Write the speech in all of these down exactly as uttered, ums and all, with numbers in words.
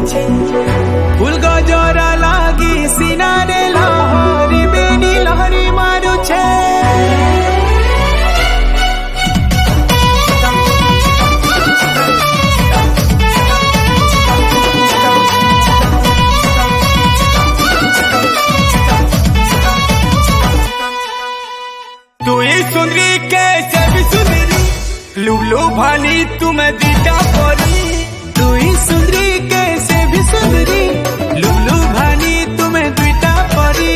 पूछे फूल गजरा लागी सिनारे लहरी बेनी लहरी मारुछे तू ही सुंदरी कैसे भी सुंदरी लुलू भानी तुम्हें दीटा परी तू ही सुंदरी कैसे भी सुंदरी लुलू भानी तुम्हें दीटा परी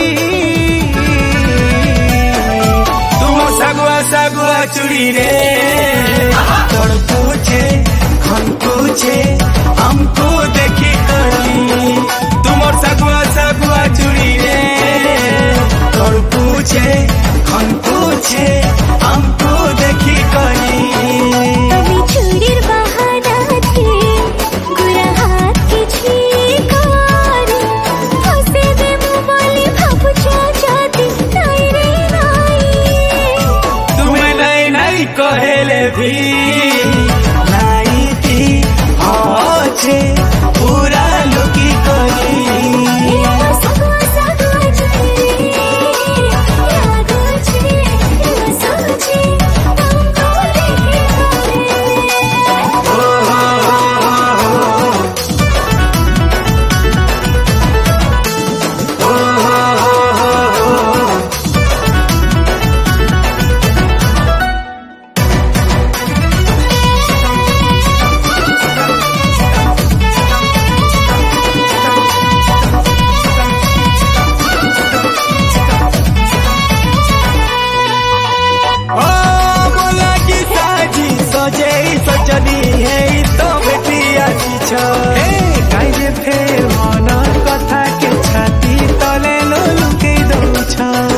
तुम सगुआ सगुआ चुड़ी रे तोड़ पूछे खन पूछे हमको देखी करी तुम सगुआ सगुआ चुड़ी रे तोड़ पूछे खन पूछे हमको देखी करी कहले भी नहीं थी अच्छे पूरा लुकी करी सजनी है तो बेटिया काजे फेर मन कथा के छाती तले लो लुके दौछ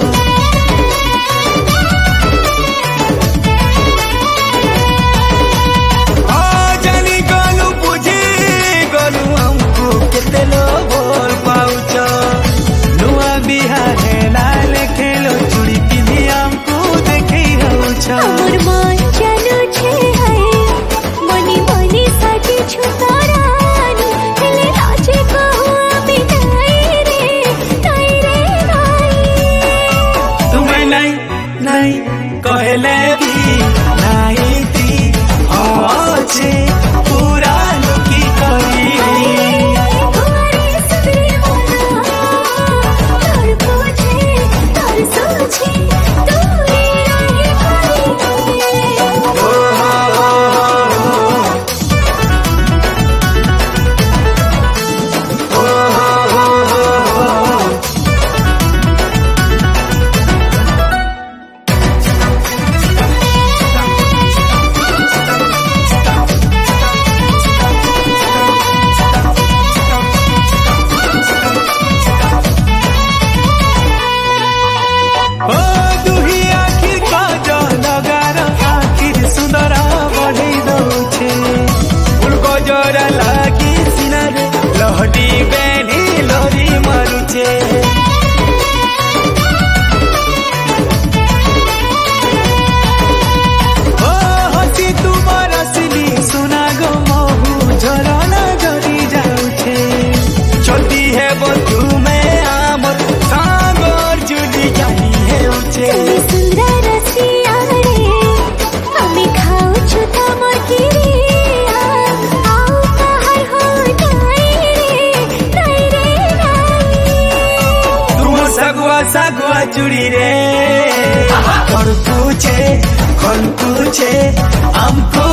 जानी गलु बुझी गलु हमको केते लो बोल पाउछ नुआ बिहा हेला लेखेलो चूड़ी पिन्ही हमको देखै रहउछ हमर मन जानु छे कहले भी नहीं थी अच्छे पूरा लुकी करी लहरी बेनी लहरी मारुछे ओ हसी तुमार असली सुना गो महू झरना झरी जाउछे चलती है बंधु में आमर सागर जुली जानी है उछे सुंदर रसिया रे हमें खाओ छुता मरकी सगुआ चुड़ी रे और पूछे कौन पूछे हमको